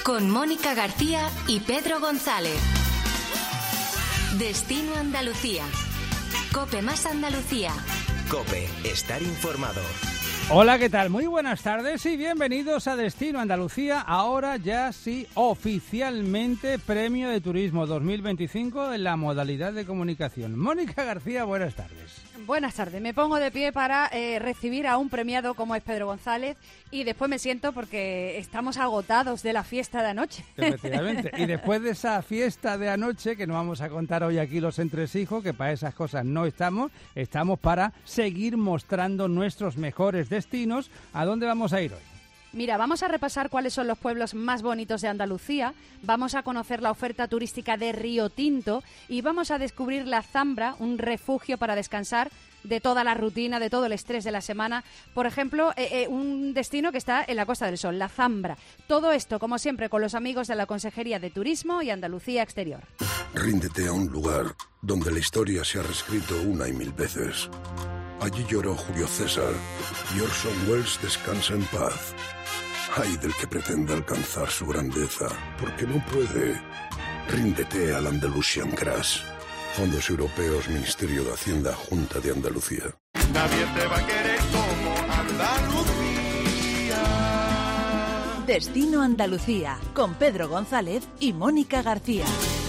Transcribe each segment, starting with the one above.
con Mónica García y Pedro González. Destino Andalucía. COPE más Andalucía. COPE, estar informado. Hola, ¿qué tal? Muy buenas tardes y bienvenidos a Destino Andalucía. Ahora ya sí, oficialmente Premio de Turismo 2025 en la modalidad de comunicación. Mónica García, buenas tardes. Buenas tardes. Me pongo de pie para recibir a un premiado como es Pedro González y después me siento porque estamos agotados de la fiesta de anoche. Efectivamente. Y después de esa fiesta de anoche, que nos vamos a contar hoy aquí los entresijos, que para esas cosas no estamos para seguir mostrando nuestros mejores destinos. ¿A dónde vamos a ir hoy? Mira, vamos a repasar cuáles son los pueblos más bonitos de Andalucía, vamos a conocer la oferta turística de Río Tinto y vamos a descubrir la Zambra, un refugio para descansar de toda la rutina, de todo el estrés de la semana. Por ejemplo, un destino que está en la Costa del Sol, la Zambra. Todo esto, como siempre, con los amigos de la Consejería de Turismo y Andalucía Exterior. Ríndete a un lugar donde la historia se ha reescrito una y mil veces. Allí lloró Julio César y Orson Welles descansa en paz. Ay del que pretenda alcanzar su grandeza, porque no puede. Ríndete al Andalusian Crash. Fondos Europeos, Ministerio de Hacienda, Junta de Andalucía. Nadie te va a querer como Andalucía. Destino Andalucía, con Pedro González y Mónica García.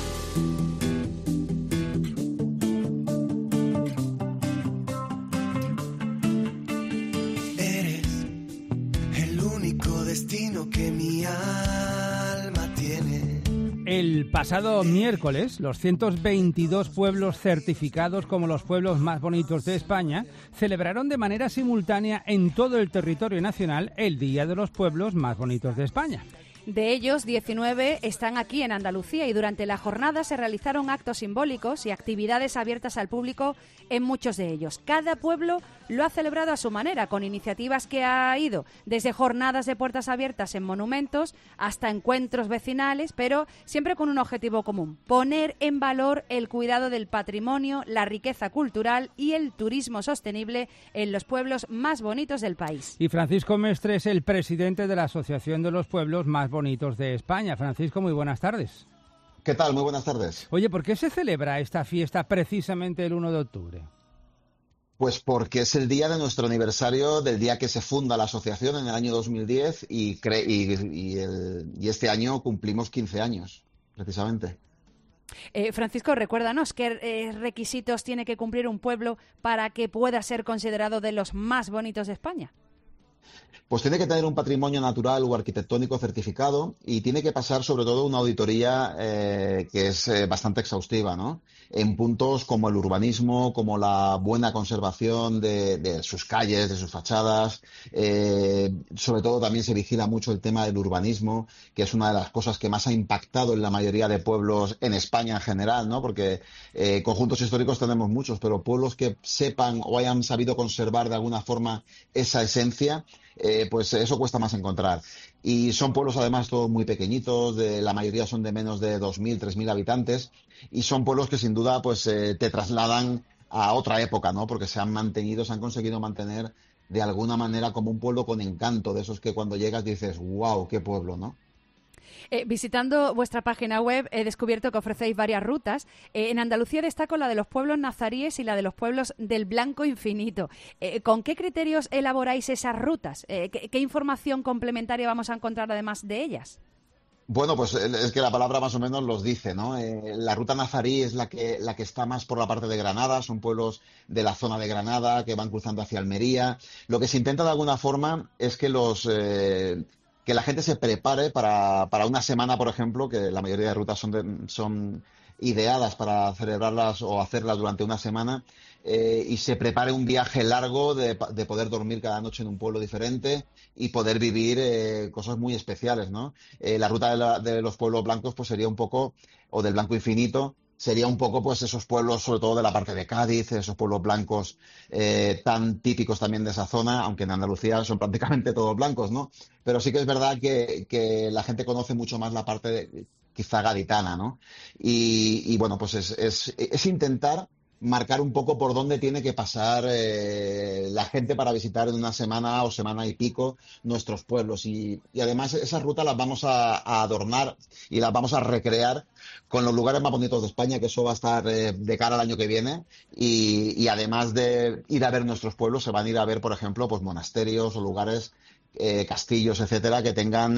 Destino que mi alma tiene. El pasado miércoles, los 122 pueblos certificados como los pueblos más bonitos de España celebraron de manera simultánea en todo el territorio nacional el Día de los Pueblos Más Bonitos de España. De ellos, 19 están aquí en Andalucía y durante la jornada se realizaron actos simbólicos y actividades abiertas al público en muchos de ellos. Cada pueblo lo ha celebrado a su manera, con iniciativas que ha ido desde jornadas de puertas abiertas en monumentos hasta encuentros vecinales, pero siempre con un objetivo común: poner en valor el cuidado del patrimonio, la riqueza cultural y el turismo sostenible en los pueblos más bonitos del país. Y Francisco Mestre es el presidente de la Asociación de los Pueblos Más Bonitos de España. Francisco, muy buenas tardes. ¿Qué tal? Muy buenas tardes. Oye, ¿por qué se celebra esta fiesta precisamente el 1 de octubre? Pues porque es el día de nuestro aniversario del día que se funda la asociación en el año 2010 y este año cumplimos 15 años, precisamente. Francisco, recuérdanos qué requisitos tiene que cumplir un pueblo para que pueda ser considerado de los más bonitos de España. Pues tiene que tener un patrimonio natural o arquitectónico certificado y tiene que pasar sobre todo una auditoría que es bastante exhaustiva, ¿no? En puntos como el urbanismo, como la buena conservación de sus calles, de sus fachadas. Sobre todo también se vigila mucho el tema del urbanismo, que es una de las cosas que más ha impactado en la mayoría de pueblos en España en general, ¿no? Porque conjuntos históricos tenemos muchos, pero pueblos que sepan o hayan sabido conservar de alguna forma esa esencia, pues eso cuesta más encontrar. Y son pueblos además todos muy pequeñitos, la mayoría son de menos de 2.000, 3.000 habitantes y son pueblos que sin duda pues te trasladan a otra época, ¿no? Porque se han conseguido mantener de alguna manera como un pueblo con encanto, de esos que cuando llegas dices, wow, qué pueblo, ¿no? Visitando vuestra página web he descubierto que ofrecéis varias rutas. En Andalucía destaco la de los pueblos nazaríes y la de los pueblos del Blanco Infinito. ¿Con qué criterios elaboráis esas rutas? ¿Qué información complementaria vamos a encontrar además de ellas? Bueno, pues es que la palabra más o menos los dice, ¿no? La ruta nazarí es la que está más por la parte de Granada, son pueblos de la zona de Granada que van cruzando hacia Almería. Lo que se intenta de alguna forma es que que la gente se prepare para una semana, por ejemplo, que la mayoría de rutas son ideadas para celebrarlas o hacerlas durante una semana, y se prepare un viaje largo de poder dormir cada noche en un pueblo diferente y poder vivir cosas muy especiales, ¿no? La ruta de los pueblos blancos pues sería un poco, o del Blanco Infinito, sería un poco pues esos pueblos, sobre todo de la parte de Cádiz, esos pueblos blancos tan típicos también de esa zona, aunque en Andalucía son prácticamente todos blancos, ¿no? Pero sí que es verdad que la gente conoce mucho más la parte quizá gaditana, ¿no? Y bueno, pues es intentar marcar un poco por dónde tiene que pasar la gente para visitar en una semana o semana y pico nuestros pueblos. Y además esas rutas las vamos a adornar y las vamos a recrear con los lugares más bonitos de España, que eso va a estar de cara al año que viene. Y además de ir a ver nuestros pueblos, se van a ir a ver, por ejemplo, pues monasterios o lugares, castillos, etcétera, que tengan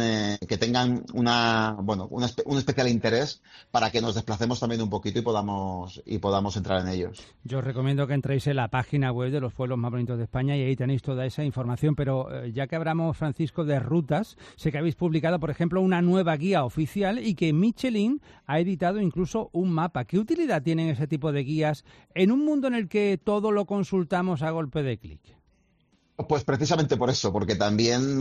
un especial interés para que nos desplacemos también un poquito y podamos entrar en ellos. Yo os recomiendo que entréis en la página web de los pueblos más bonitos de España y ahí tenéis toda esa información. Pero ya que hablamos, Francisco, de rutas, sé que habéis publicado, por ejemplo, una nueva guía oficial y que Michelin ha editado incluso un mapa. ¿Qué utilidad tienen ese tipo de guías en un mundo en el que todo lo consultamos a golpe de clic? Pues precisamente por eso, porque también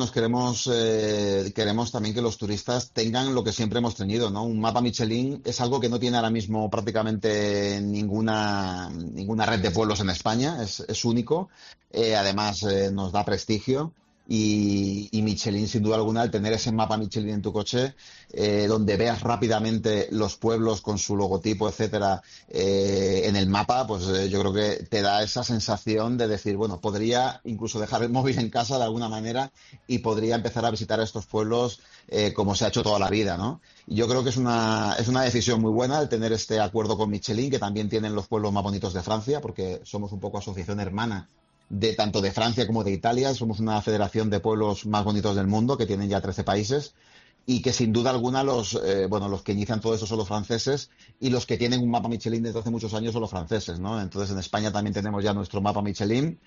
queremos también que los turistas tengan lo que siempre hemos tenido, ¿no? Un mapa Michelin es algo que no tiene ahora mismo prácticamente ninguna red de pueblos en España, es único, además nos da prestigio. Y Michelin, sin duda alguna, al tener ese mapa Michelin en tu coche, donde veas rápidamente los pueblos con su logotipo, etcétera, en el mapa, pues yo creo que te da esa sensación de decir, bueno, podría incluso dejar el móvil en casa de alguna manera y podría empezar a visitar estos pueblos como se ha hecho toda la vida, ¿no? Y yo creo que es una decisión muy buena el tener este acuerdo con Michelin, que también tienen los pueblos más bonitos de Francia, porque somos un poco asociación hermana de tanto de Francia como de Italia. Somos una federación de pueblos más bonitos del mundo, que tienen ya 13 países, y que sin duda alguna los que inician todo eso son los franceses, y los que tienen un mapa Michelin desde hace muchos años son los franceses, ¿no? Entonces en España también tenemos ya nuestro mapa Michelin,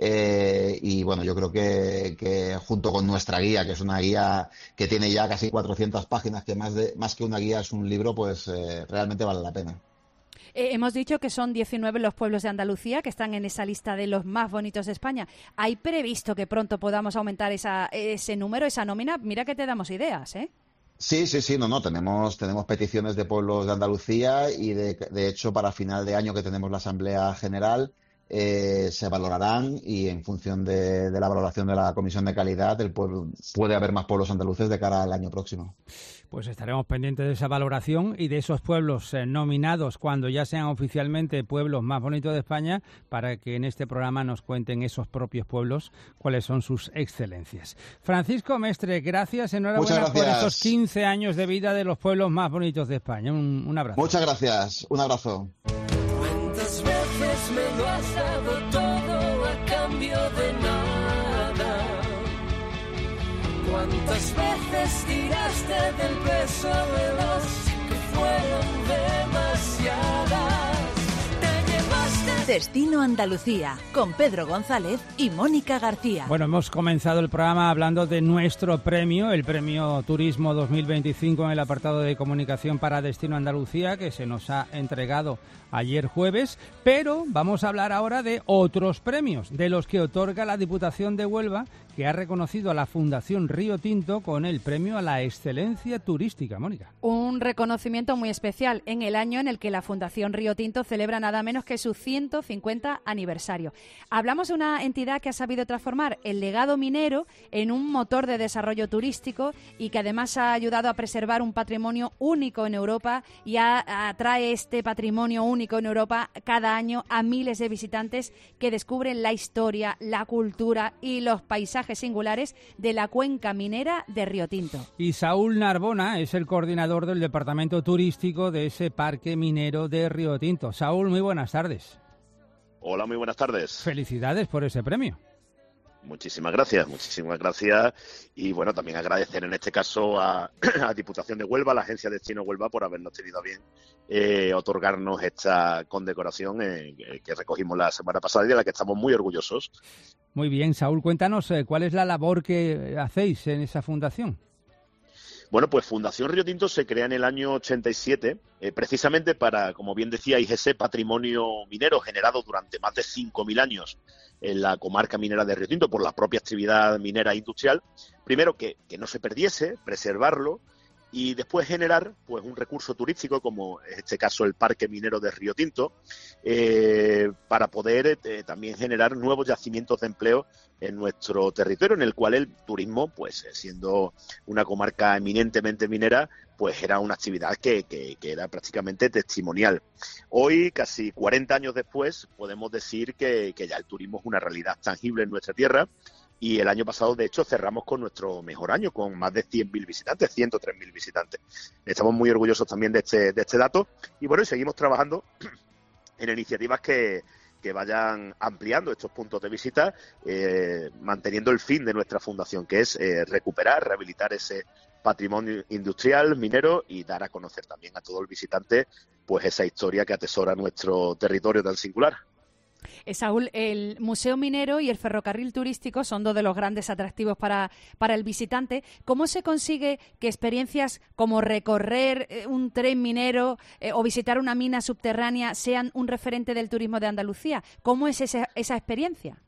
y bueno, yo creo que junto con nuestra guía, que es una guía que tiene ya casi 400 páginas, que más que una guía es un libro, pues realmente vale la pena. Hemos dicho que son 19 los pueblos de Andalucía que están en esa lista de los más bonitos de España. ¿Hay previsto que pronto podamos aumentar ese número, esa nómina? Mira que te damos ideas, ¿eh? Sí, tenemos peticiones de pueblos de Andalucía y de hecho para final de año, que tenemos la Asamblea General, se valorarán, y en función de la valoración de la Comisión de Calidad puede haber más pueblos andaluces de cara al año próximo. Pues estaremos pendientes de esa valoración y de esos pueblos nominados cuando ya sean oficialmente pueblos más bonitos de España, para que en este programa nos cuenten esos propios pueblos cuáles son sus excelencias. Francisco Mestre, gracias, enhorabuena por esos 15 años de vida de los pueblos más bonitos de España. Un abrazo. Muchas gracias, un abrazo. ¿Cuántas veces me lo has dado todo a cambio de nada? ¿Cuántas veces tiraste del peso de los que fueron demasiadas? Te llevaste... Destino Andalucía, con Pedro González y Mónica García. Bueno, hemos comenzado el programa hablando de nuestro premio, el Premio Turismo 2025 en el apartado de comunicación para Destino Andalucía, que se nos ha entregado ayer jueves, pero vamos a hablar ahora de otros premios, de los que otorga la Diputación de Huelva, que ha reconocido a la Fundación Río Tinto con el premio a la excelencia turística. Mónica. Un reconocimiento muy especial en el año en el que la Fundación Río Tinto celebra nada menos que su 150 aniversario. Hablamos de una entidad que ha sabido transformar el legado minero en un motor de desarrollo turístico y que además ha ayudado a preservar un patrimonio único en Europa y atrae este patrimonio único en Europa cada año a miles de visitantes que descubren la historia, la cultura y los paisajes singulares de la cuenca minera de Río Tinto. Y Saúl Narbona es el coordinador del departamento turístico de ese parque minero de Río Tinto. Saúl, muy buenas tardes. Hola, muy buenas tardes. Felicidades por ese premio. Muchísimas gracias. Y bueno, también agradecer en este caso a Diputación de Huelva, a la Agencia Destino Huelva, por habernos tenido a bien otorgarnos esta condecoración que recogimos la semana pasada y de la que estamos muy orgullosos. Muy bien, Saúl, cuéntanos cuál es la labor que hacéis en esa fundación. Bueno, pues Fundación Río Tinto se crea en el año 87, precisamente para, como bien decíais, ese patrimonio minero generado durante más de 5.000 años en la comarca minera de Río Tinto por la propia actividad minera industrial. Primero, que no se perdiese, preservarlo, y después generar pues un recurso turístico, como en este caso el Parque Minero de Río Tinto, para poder también generar nuevos yacimientos de empleo en nuestro territorio, en el cual el turismo, pues siendo una comarca eminentemente minera, pues era una actividad que era prácticamente testimonial. Hoy, casi 40 años después, podemos decir que ya el turismo es una realidad tangible en nuestra tierra. Y el año pasado, de hecho, cerramos con nuestro mejor año, con más de 100.000 visitantes, 103.000 visitantes. Estamos muy orgullosos también de este dato. Y bueno, y seguimos trabajando en iniciativas que vayan ampliando estos puntos de visita, manteniendo el fin de nuestra fundación, que es recuperar, rehabilitar ese patrimonio industrial, minero, y dar a conocer también a todo el visitante pues esa historia que atesora nuestro territorio tan singular. Saúl, el Museo Minero y el ferrocarril turístico son dos de los grandes atractivos para el visitante. ¿Cómo se consigue que experiencias como recorrer un tren minero o visitar una mina subterránea sean un referente del turismo de Andalucía? ¿Cómo es esa experiencia?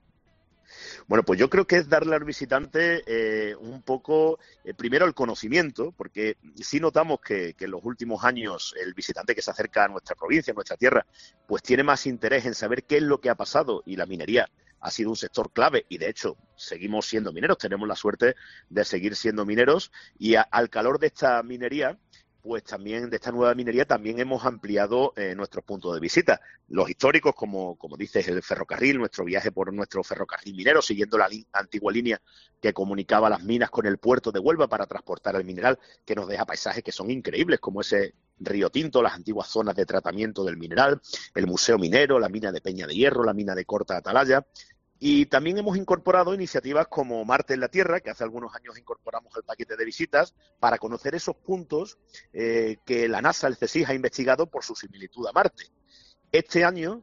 Bueno, pues yo creo que es darle al visitante un poco, primero el conocimiento, porque sí notamos que en los últimos años el visitante que se acerca a nuestra provincia, a nuestra tierra, pues tiene más interés en saber qué es lo que ha pasado, y la minería ha sido un sector clave, y de hecho seguimos siendo mineros, tenemos la suerte de seguir siendo mineros, y al calor de esta minería, pues también de esta nueva minería también hemos ampliado nuestros puntos de visita. Los históricos, como dices, el ferrocarril, nuestro viaje por nuestro ferrocarril minero, siguiendo la antigua línea que comunicaba las minas con el puerto de Huelva para transportar el mineral, que nos deja paisajes que son increíbles, como ese Río Tinto, las antiguas zonas de tratamiento del mineral, el Museo Minero, la mina de Peña de Hierro, la mina de Corta Atalaya. Y también hemos incorporado iniciativas como Marte en la Tierra, que hace algunos años incorporamos al paquete de visitas, para conocer esos puntos que la NASA, el CSIS, ha investigado por su similitud a Marte. Este año,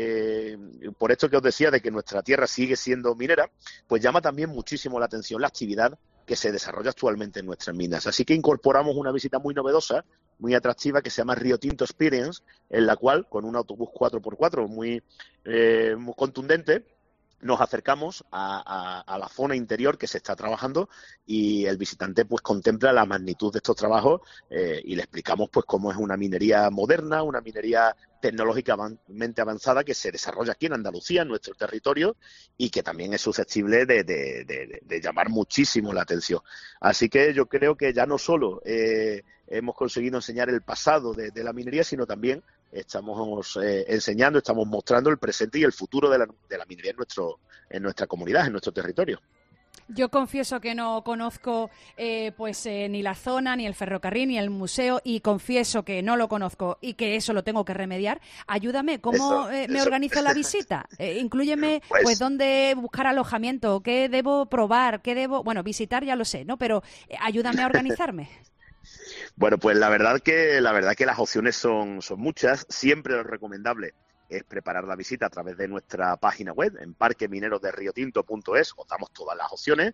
por esto que os decía de que nuestra Tierra sigue siendo minera, pues llama también muchísimo la atención la actividad que se desarrolla actualmente en nuestras minas. Así que incorporamos una visita muy novedosa, muy atractiva, que se llama Río Tinto Experience, en la cual, con un autobús 4x4 muy contundente, nos acercamos a la zona interior que se está trabajando, y el visitante pues contempla la magnitud de estos trabajos y le explicamos pues cómo es una minería moderna, una minería tecnológicamente avanzada que se desarrolla aquí en Andalucía, en nuestro territorio, y que también es susceptible de llamar muchísimo la atención. Así que yo creo que ya no solo hemos conseguido enseñar el pasado de la minería, sino también estamos enseñando, estamos mostrando el presente y el futuro de la minería en nuestra comunidad, en nuestro territorio. Yo confieso que no conozco ni la zona, ni el ferrocarril, ni el museo, y confieso que no lo conozco y que eso lo tengo que remediar. Ayúdame, ¿cómo me organizo la visita? Inclúyeme pues dónde buscar alojamiento, qué debo probar, bueno, visitar ya lo sé, ¿no? Pero ayúdame a organizarme. Bueno, pues la verdad que las opciones son muchas. Siempre lo recomendable es preparar la visita a través de nuestra página web, en parqueminerosderriotinto.es. Os damos todas las opciones.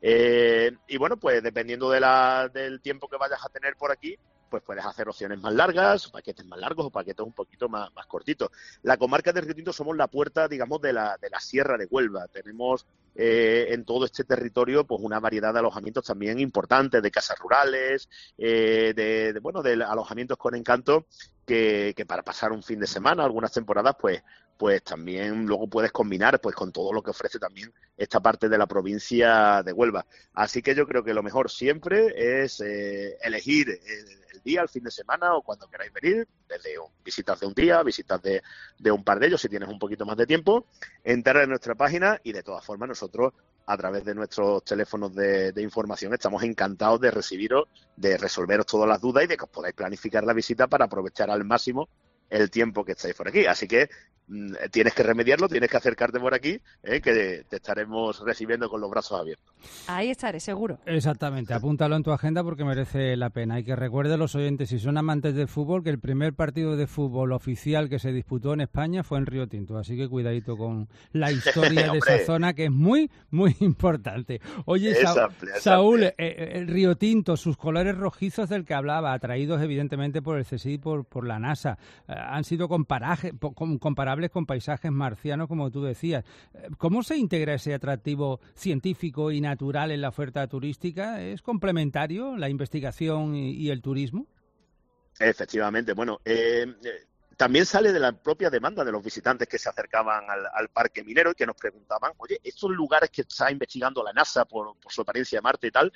Y bueno, pues dependiendo del tiempo que vayas a tener por aquí, pues puedes hacer opciones más largas, paquetes más largos o paquetes un poquito más cortitos. La comarca de Río Tinto somos la puerta, digamos, de la Sierra de Huelva. Tenemos en todo este territorio pues una variedad de alojamientos también importantes, de casas rurales, de alojamientos con encanto, que para pasar un fin de semana, algunas temporadas, pues también luego puedes combinar pues con todo lo que ofrece también esta parte de la provincia de Huelva. Así que yo creo que lo mejor siempre es elegir el día, el fin de semana o cuando queráis venir, desde visitas de un día, visitas de un par de ellos si tienes un poquito más de tiempo, entrar en nuestra página, y de todas formas nosotros a través de nuestros teléfonos de información estamos encantados de recibiros, de resolveros todas las dudas y de que os podáis planificar la visita para aprovechar al máximo el tiempo que estáis por aquí. Así que tienes que remediarlo, tienes que acercarte por aquí, que te estaremos recibiendo con los brazos abiertos. Ahí estaré, seguro. Exactamente, apúntalo en tu agenda porque merece la pena. Y que recuerde a los oyentes, si son amantes del fútbol, que el primer partido de fútbol oficial que se disputó en España fue en Río Tinto. Así que cuidadito con la historia de esa zona, que es muy, muy importante. Oye, Saúl, el Río Tinto, sus colores rojizos del que hablaba, atraídos evidentemente por el CSIC y por la NASA, han sido comparables vulnerables con paisajes marcianos, como tú decías. ¿Cómo se integra ese atractivo científico y natural en la oferta turística? ¿Es complementario la investigación y el turismo? Efectivamente, bueno, también sale de la propia demanda de los visitantes que se acercaban al parque minero y que nos preguntaban, oye, estos lugares que está investigando la NASA por su apariencia de Marte y tal,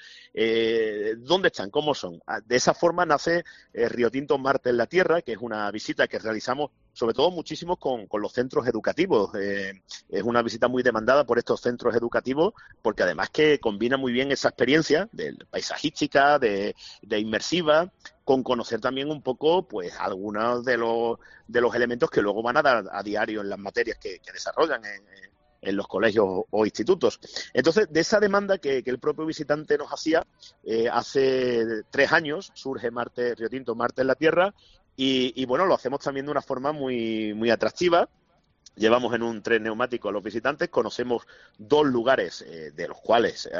¿dónde están? ¿Cómo son? De esa forma nace Río Tinto Marte en la Tierra, que es una visita que realizamos sobre todo muchísimo con los centros educativos. Es una visita muy demandada por estos centros educativos porque además que combina muy bien esa experiencia de paisajística, de inmersiva, con conocer también un poco pues algunos de los elementos que luego van a dar a diario en las materias que desarrollan en los colegios o institutos. Entonces, de esa demanda que el propio visitante nos hacía, hace 3 años surge Río Tinto Marte en la Tierra y bueno, lo hacemos también de una forma muy, muy atractiva. Llevamos en un tren neumático a los visitantes, conocemos 2 lugares de los cuales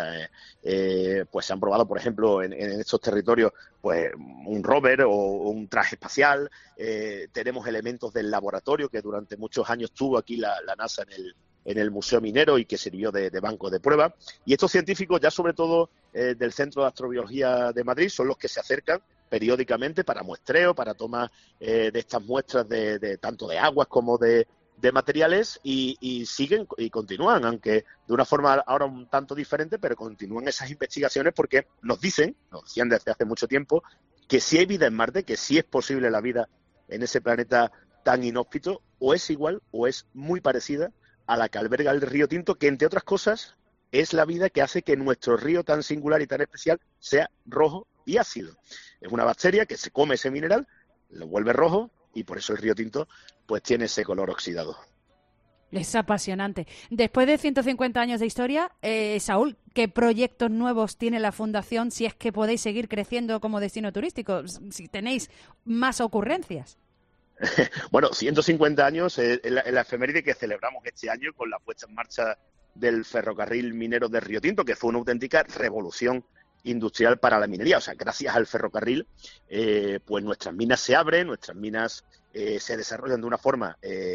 pues se han probado, por ejemplo, en estos territorios, pues un rover o un traje espacial. Tenemos elementos del laboratorio que durante muchos años tuvo aquí la NASA en el Museo Minero y que sirvió de banco de prueba. Y estos científicos, ya sobre todo del Centro de Astrobiología de Madrid, son los que se acercan periódicamente para muestreo, para toma de estas muestras de tanto de aguas como de materiales y siguen y continúan, aunque de una forma ahora un tanto diferente, pero continúan esas investigaciones porque nos decían desde hace mucho tiempo que sí hay vida en Marte, que sí es posible la vida en ese planeta tan inhóspito, o es igual o es muy parecida a la que alberga el Río Tinto, que entre otras cosas es la vida que hace que nuestro río tan singular y tan especial sea rojo y ácido. Es una bacteria que se come ese mineral, lo vuelve rojo y por eso el Río Tinto pues tiene ese color oxidado. Es apasionante. Después de 150 años de historia, Saúl, ¿qué proyectos nuevos tiene la Fundación si es que podéis seguir creciendo como destino turístico? Si tenéis más ocurrencias. Bueno, 150 años es la efeméride que celebramos este año con la puesta en marcha del ferrocarril minero de Río Tinto, que fue una auténtica revolución industrial para la minería. O sea, gracias al ferrocarril, pues nuestras minas se abren, nuestras minas se desarrollan de una forma,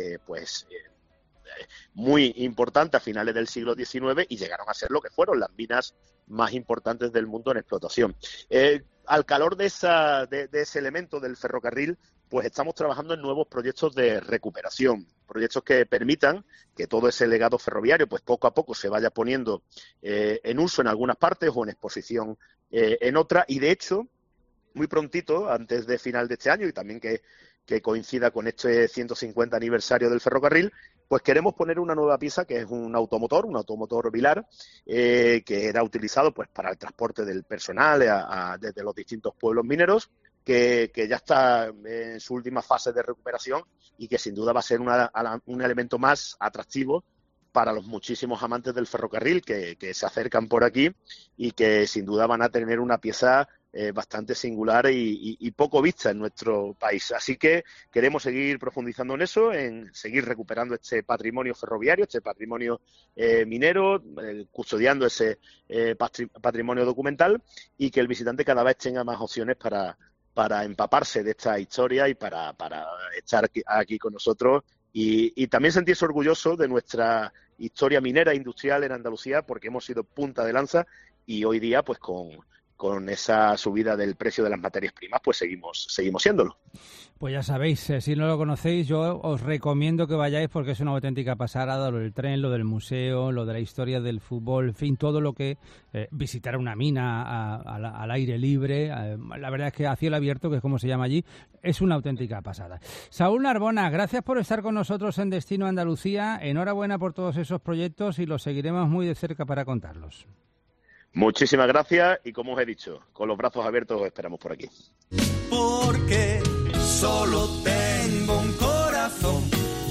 muy importante a finales del siglo XIX y llegaron a ser lo que fueron las minas más importantes del mundo en explotación. Al calor de ese elemento del ferrocarril, pues estamos trabajando en nuevos proyectos de recuperación, proyectos que permitan que todo ese legado ferroviario, pues poco a poco se vaya poniendo en uso en algunas partes o en exposición en otras. Y de hecho, muy prontito, antes de final de este año y también que coincida con este 150 aniversario del ferrocarril, pues queremos poner una nueva pieza que es un automotor bilar, que era utilizado pues para el transporte del personal desde los distintos pueblos mineros, que ya está en su última fase de recuperación y que sin duda va a ser un elemento más atractivo para los muchísimos amantes del ferrocarril que se acercan por aquí y que sin duda van a tener una pieza bastante singular y poco vista en nuestro país. Así que queremos seguir profundizando en eso, en seguir recuperando este patrimonio ferroviario, este patrimonio minero, custodiando ese patrimonio documental y que el visitante cada vez tenga más opciones para empaparse de esta historia y para estar aquí con nosotros y también sentirse orgulloso de nuestra historia minera industrial en Andalucía, porque hemos sido punta de lanza y hoy día pues con esa subida del precio de las materias primas, pues seguimos siéndolo. Pues ya sabéis, si no lo conocéis, yo os recomiendo que vayáis porque es una auténtica pasada, lo del tren, lo del museo, lo de la historia del fútbol, en fin, todo lo que visitar una mina al aire libre, la verdad es que a cielo abierto, que es como se llama allí, es una auténtica pasada. Saúl Narbona, gracias por estar con nosotros en Destino Andalucía, enhorabuena por todos esos proyectos y los seguiremos muy de cerca para contarlos. Muchísimas gracias y como os he dicho, con los brazos abiertos os esperamos por aquí. Porque solo tengo un corazón,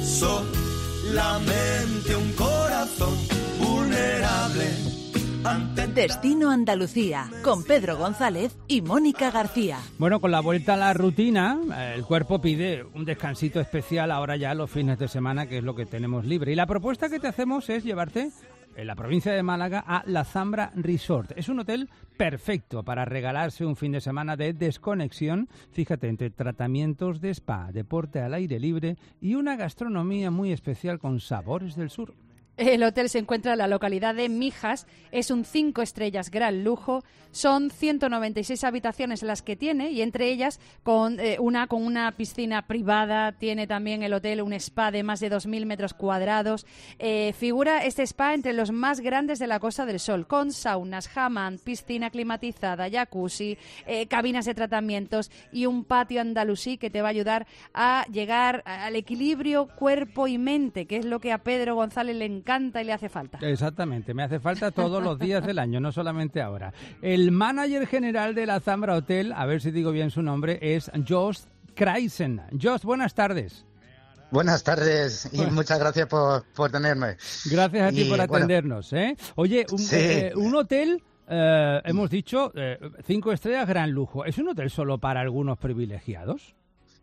solamente un corazón vulnerable ante... Destino Andalucía, con Pedro González y Mónica García. Bueno, con la vuelta a la rutina, el cuerpo pide un descansito especial ahora ya los fines de semana, que es lo que tenemos libre. Y la propuesta que te hacemos es llevarte en la provincia de Málaga, a La Zambra Resort. Es un hotel perfecto para regalarse un fin de semana de desconexión, fíjate, entre tratamientos de spa, deporte al aire libre y una gastronomía muy especial con sabores del sur. El hotel se encuentra en la localidad de Mijas, es un 5 estrellas gran lujo, son 196 habitaciones las que tiene y entre ellas con una piscina privada, tiene también el hotel un spa de más de 2.000 metros cuadrados. Figura este spa entre los más grandes de la Costa del Sol, con saunas, hammam, piscina climatizada, jacuzzi, cabinas de tratamientos y un patio andalusí que te va a ayudar a llegar al equilibrio cuerpo y mente, que es lo que a Pedro González le encanta y le hace falta. Exactamente, me hace falta todos los días del año, no solamente ahora. El manager general de la Zambra Hotel, a ver si digo bien su nombre, es Josh Kreisen. Josh, buenas tardes. Buenas tardes y muchas gracias por tenerme. Gracias a ti por atendernos. Oye, un hotel, hemos dicho, 5 estrellas, gran lujo. ¿Es un hotel solo para algunos privilegiados?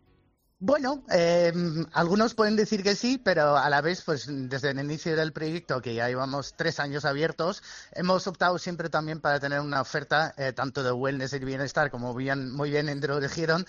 Bueno, algunos pueden decir que sí, pero a la vez, pues desde el inicio del proyecto, que ya llevamos 3 años abiertos, hemos optado siempre también para tener una oferta tanto de wellness y bienestar, como muy bien introdujeron,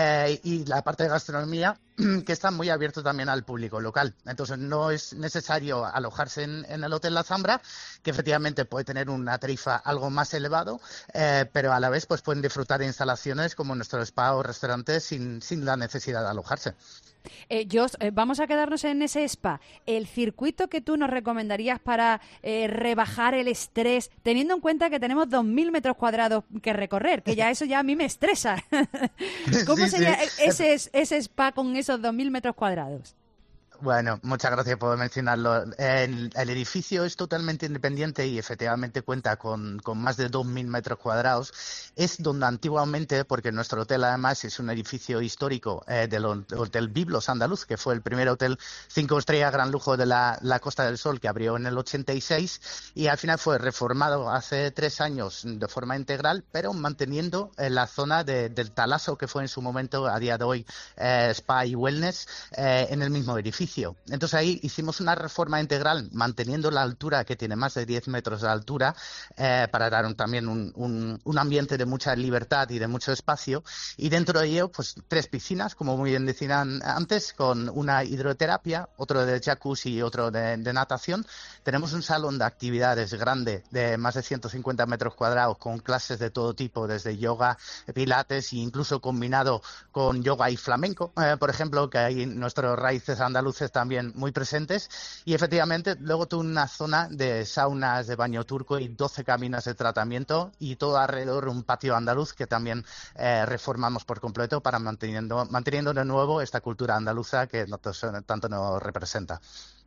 y la parte de gastronomía, que está muy abierto también al público local. Entonces no es necesario alojarse en el Hotel La Zambra, que efectivamente puede tener una tarifa algo más elevado, pero a la vez pues pueden disfrutar de instalaciones como nuestro spa o restaurante sin la necesidad de alojarse. Josh, vamos a quedarnos en ese spa. El circuito que tú nos recomendarías para rebajar el estrés, teniendo en cuenta que tenemos 2.000 metros cuadrados que recorrer, que ya eso ya a mí me estresa. ¿Cómo sería ese spa con esos 2.000 metros cuadrados? Bueno, muchas gracias por mencionarlo. El edificio es totalmente independiente y efectivamente cuenta con más de 2.000 metros cuadrados. Es donde antiguamente, porque nuestro hotel además es un edificio histórico del Hotel Biblos Andaluz, que fue el primer hotel 5 estrellas gran lujo de la Costa del Sol, que abrió en el 86 y al final fue reformado hace 3 años de forma integral, pero manteniendo la zona del Talaso, que fue en su momento, a día de hoy, spa y wellness, en el mismo edificio. Entonces ahí hicimos una reforma integral manteniendo la altura, que tiene más de 10 metros de altura, para dar también un ambiente de mucha libertad y de mucho espacio, y dentro de ello pues 3 piscinas, como muy bien decían antes, con una hidroterapia, otro de jacuzzi y otro de natación. Tenemos un salón de actividades grande de más de 150 metros cuadrados con clases de todo tipo, desde yoga, pilates e incluso combinado con yoga y flamenco, por ejemplo, que hay nuestros raíces andaluces también muy presentes, y efectivamente luego tuve una zona de saunas, de baño turco y 12 cabinas de tratamiento y todo alrededor un patio andaluz que también reformamos por completo para manteniendo de nuevo esta cultura andaluza que tanto nos representa.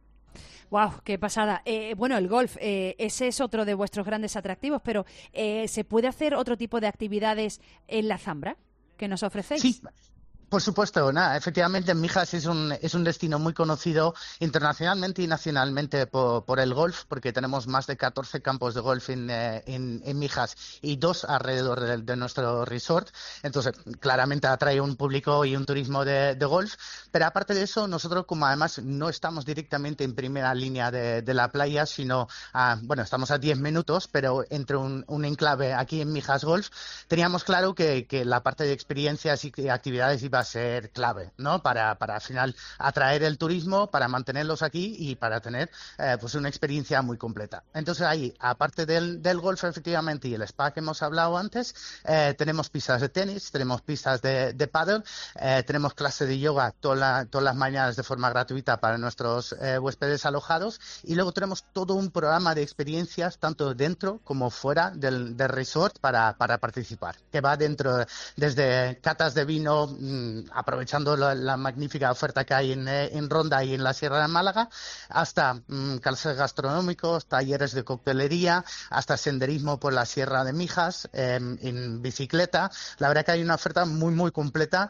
¡Wow! ¡Qué pasada! Bueno, el golf, ese es otro de vuestros grandes atractivos, pero ¿se puede hacer otro tipo de actividades en la Zambra que nos ofrecéis? Sí. Por supuesto, efectivamente Mijas es un destino muy conocido internacionalmente y nacionalmente por el golf, porque tenemos más de 14 campos de golf en Mijas y 2 alrededor de nuestro resort. Entonces, claramente atrae un público y un turismo de golf. Pero aparte de eso, nosotros, como además no estamos directamente en primera línea de la playa, sino, estamos a 10 minutos, pero entre un enclave aquí en Mijas Golf, teníamos claro que la parte de experiencias y actividades iba a ser clave, ¿no? Para al final atraer el turismo, para mantenerlos aquí y para tener pues una experiencia muy completa. Entonces ahí, aparte del golf efectivamente y el spa que hemos hablado antes, tenemos pistas de tenis, tenemos pistas de pádel, tenemos clase de yoga todas las mañanas de forma gratuita para nuestros huéspedes alojados, y luego tenemos todo un programa de experiencias tanto dentro como fuera del resort para participar, que va dentro desde catas de vino, aprovechando la magnífica oferta que hay en Ronda y en la Sierra de Málaga, hasta clases gastronómicos, talleres de coctelería, hasta senderismo por la Sierra de Mijas, en bicicleta. La verdad que hay una oferta muy muy completa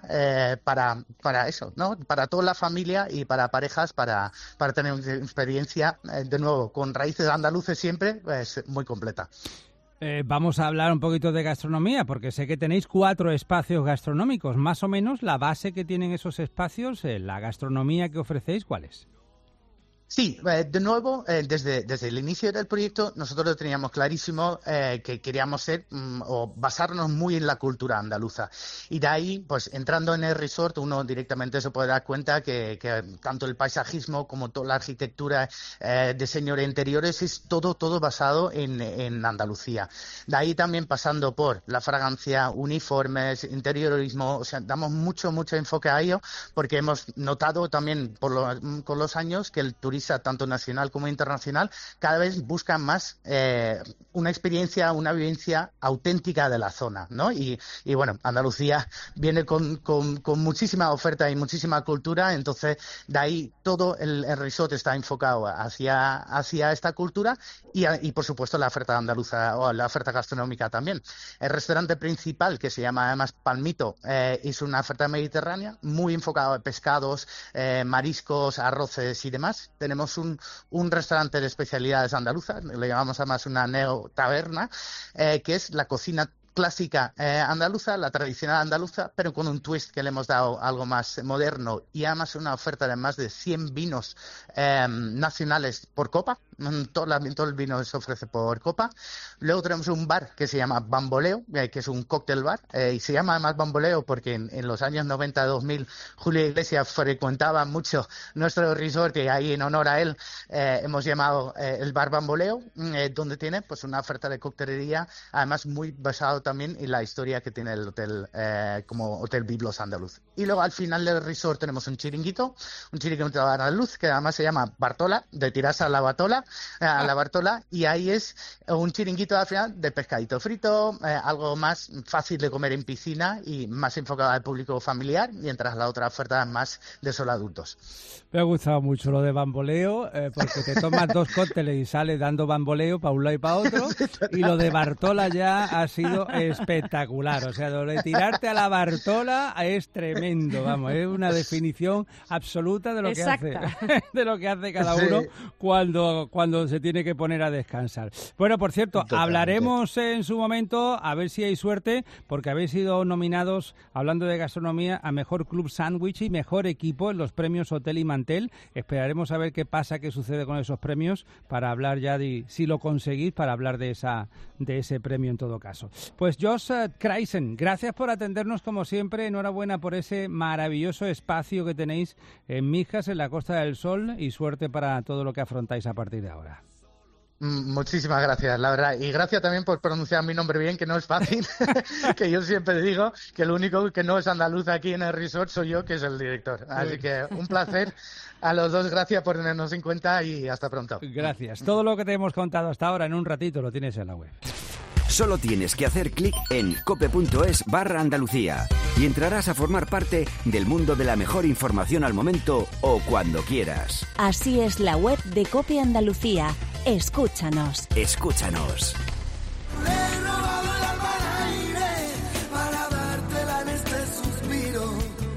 para eso, ¿no? Para toda la familia y para parejas, para tener una experiencia, de nuevo, con raíces andaluces siempre, pues, muy completa. Vamos a hablar un poquito de gastronomía, porque sé que tenéis 4 espacios gastronómicos. Más o menos la base que tienen esos espacios, la gastronomía que ofrecéis, ¿cuál es? Sí, de nuevo, desde el inicio del proyecto nosotros lo teníamos clarísimo que queríamos ser o basarnos muy en la cultura andaluza. Y de ahí, pues entrando en el resort, uno directamente se puede dar cuenta que tanto el paisajismo como toda la arquitectura, diseño de interiores, es todo basado en Andalucía. De ahí también pasando por la fragancia, uniformes, interiorismo, o sea, damos mucho enfoque a ello porque hemos notado también con los años que el turismo tanto nacional como internacional, cada vez buscan más una experiencia, una vivencia auténtica de la zona, ¿no? Y bueno, Andalucía viene con muchísima oferta y muchísima cultura, entonces de ahí todo el resort está enfocado hacia esta cultura y por supuesto la oferta andaluza o la oferta gastronómica también. El restaurante principal, que se llama además Palmito, es una oferta mediterránea muy enfocada a pescados, mariscos, arroces y demás. Tenemos un restaurante de especialidades andaluzas, le llamamos además una neo-taberna, que es la cocina clásica andaluza, la tradicional andaluza, pero con un twist que le hemos dado algo más moderno y además una oferta de más de 100 vinos nacionales por copa. Todo el vino se ofrece por copa. Luego tenemos un bar que se llama Bamboleo, que es un cóctel bar, y se llama además Bamboleo porque en los años 90-2000 Julio Iglesias frecuentaba mucho nuestro resort y ahí en honor a él hemos llamado el bar Bamboleo, donde tiene pues una oferta de coctelería, además muy basado también en la historia que tiene el hotel como Hotel Biblos Andaluz. Y luego al final del resort tenemos un chiringuito andaluz que además se llama Bartola, de tirarse a la Bartola, y ahí es un chiringuito al final de pescadito frito, algo más fácil de comer en piscina y más enfocado al público familiar, mientras la otra oferta es más de solo adultos. Me ha gustado mucho lo de bamboleo, porque te tomas 2 cócteles y sales dando bamboleo para un lado y para otro, y lo de Bartola ya ha sido espectacular, o sea, lo de tirarte a la Bartola es tremendo, vamos, es una definición absoluta de lo que hace, de lo que hace cada uno cuando se tiene que poner a descansar. Bueno, por cierto, totalmente. Hablaremos en su momento, a ver si hay suerte, porque habéis sido nominados, hablando de gastronomía, a Mejor Club Sándwich y Mejor Equipo en los premios Hotel y Mantel. Esperaremos a ver qué pasa, qué sucede con esos premios, para hablar ya de, si lo conseguís, para hablar de ese premio en todo caso. Pues Josh Kreisen, gracias por atendernos como siempre, enhorabuena por ese maravilloso espacio que tenéis en Mijas, en la Costa del Sol, y suerte para todo lo que afrontáis a partir de ahora. Muchísimas gracias, la verdad. Y gracias también por pronunciar mi nombre bien, que no es fácil. Que yo siempre digo que el único que no es andaluz aquí en el resort soy yo, que es el director. Así que un placer a los dos. Gracias por tenernos en cuenta y hasta pronto. Gracias. Todo lo que te hemos contado hasta ahora en un ratito lo tienes en la web. Solo tienes que hacer clic en cope.es/Andalucía y entrarás a formar parte del mundo de la mejor información al momento o cuando quieras. Así es la web de Cope Andalucía. Escúchanos. Escúchanos. Le he robado el alma al aire para dártela en este suspiro.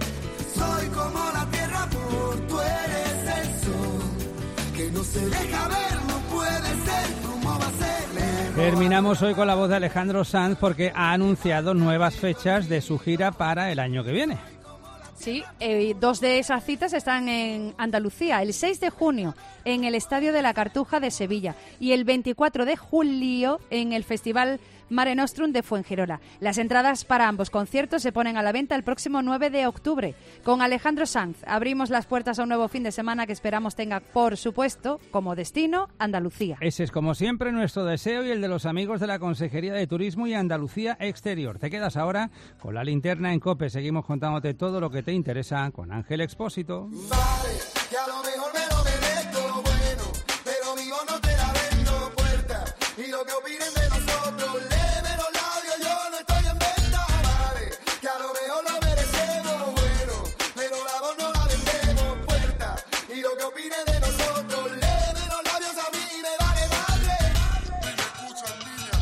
Soy como la tierra, por tú eres el sol, que no se deja ver, no puede ser, ¿cómo va a ser? Terminamos hoy con la voz de Alejandro Sanz porque ha anunciado nuevas fechas de su gira para el año que viene. Sí, 2 de esas citas están en Andalucía, el 6 de junio en el Estadio de la Cartuja de Sevilla y el 24 de julio en el Festival Mare Nostrum de Fuengirola. Las entradas para ambos conciertos se ponen a la venta el próximo 9 de octubre. Con Alejandro Sanz abrimos las puertas a un nuevo fin de semana que esperamos tenga, por supuesto, como destino Andalucía. Ese es, como siempre, nuestro deseo y el de los amigos de la Consejería de Turismo y Andalucía Exterior. Te quedas ahora con la linterna en COPE. Seguimos contándote todo lo que te interesa con Ángel Expósito. Vale, que a lo mejor me lo bebé todo bueno, pero vivo no te la vendo puerta. Y lo que opinen de nosotros, léeme los labios, yo no estoy en venta. Vale, que a lo mejor lo merecemos bueno, pero la voz no la vendemos puerta. Y lo que opinen de nosotros, léeme los labios, a mí me vale madre. Dime, escuchan, niña.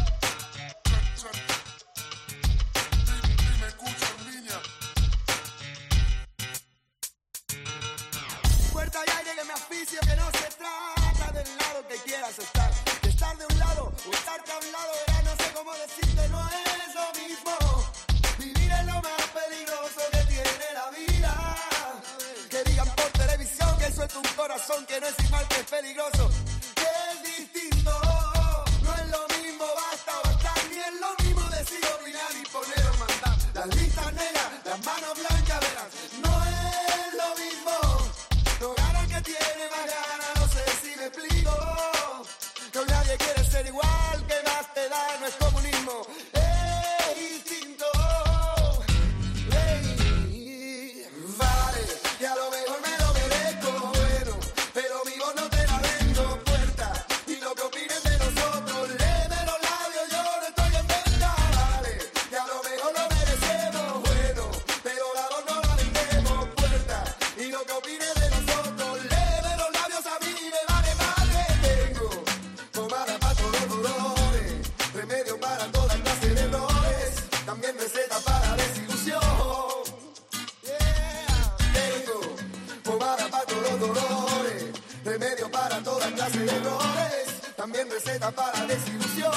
Dime, escuchan, niña. Puerta y aire que me asfixio, que no se trata del lado que quieras estar. De estar de un lado o estarte a un lado, ya no sé cómo decirte, no es lo mismo. Vivir es lo más peligroso que tiene la vida. Que digan por televisión que suelto un corazón que no es igual que las listas negras, las manos blancas, verás, no es lo mismo. No gana el que tiene más ganas, no sé si me explico. No nadie quiere ser igual, que más te da, no es comunismo, es instinto. Vale, que a lo mejor me lo merezco, bueno, pero mi voz no te la vendo, puerta, y lo que opinen de nosotros, léeme los labios, yo no estoy en venta. Vale, que a lo mejor lo merecemos, bueno, pero la voz no la vendemos, puerta, y lo que opinen de nosotros, léeme los labios, a mí me vale madre. Tengo pomada para todos los dolores, remedio para toda clase de errores, también receta para desilusión. Tengo pomada para todos los dolores, remedio para toda clase de errores, también receta para desilusión.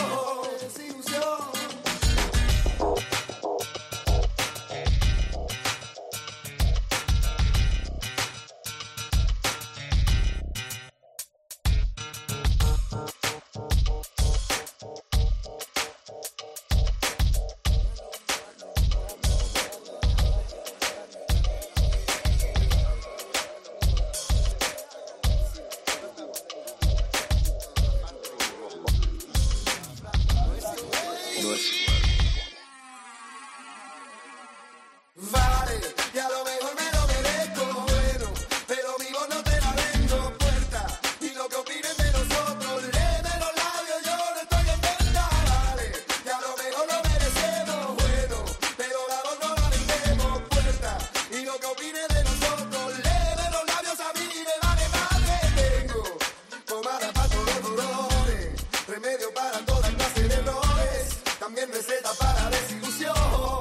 Vale, que a lo mejor me lo merezco, bueno, pero mi voz no te la vendo, puerta, y lo que opinen de nosotros, léeme los labios, yo no estoy en venta. Vale, que a lo mejor lo merecemos, bueno, pero la voz no la vendemos, puerta, y lo que opinen de nosotros, léeme los labios, a mí me vale madre. Tengo pomada para todos los dolores, remedio para toda clase de errores, también receta para desilusión.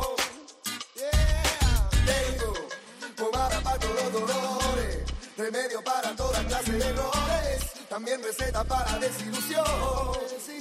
Tengo pomada para todos los dolores, remedio para toda clase de errores, también receta para desilusión.